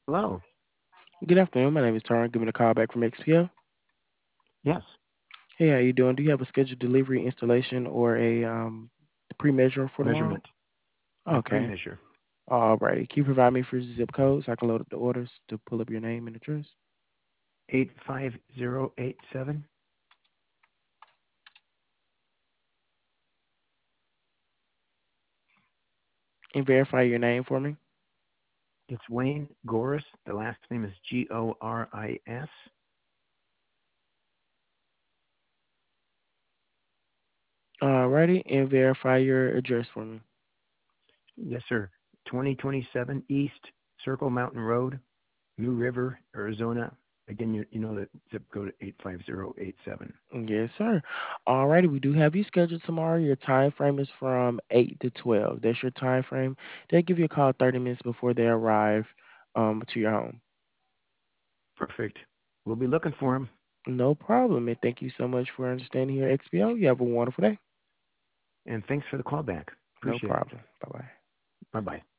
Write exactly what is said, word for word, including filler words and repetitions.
Hello. Good afternoon. My name is Taryn. Giving a call back from X P O. Yes. Hey, how you doing? Do you have a scheduled delivery, installation, or a um, pre-measure for tomorrow? Measurement. A Okay. pre-measure. All righty. Can you provide me for zip code so I can load up the orders to pull up your name and address Eight five zero eight seven. and verify your name for me? It's Wayne Goris. The last name is G O R I S. All righty. And verify your address for me. Yes, sir. Twenty twenty seven East Circle Mountain Road, New River, Arizona. Again, you, you know the zip code eight five zero eight seven. Yes, sir. All righty. We do have you scheduled tomorrow. Your time frame is from eight to twelve. That's your time frame. They'll give you a call thirty minutes before they arrive um, to your home. Perfect. We'll be looking for him. No problem. And thank you so much for understanding here at X P O. You have a wonderful day. And thanks for the call back. No Appreciate it. problem. Bye bye. Bye bye.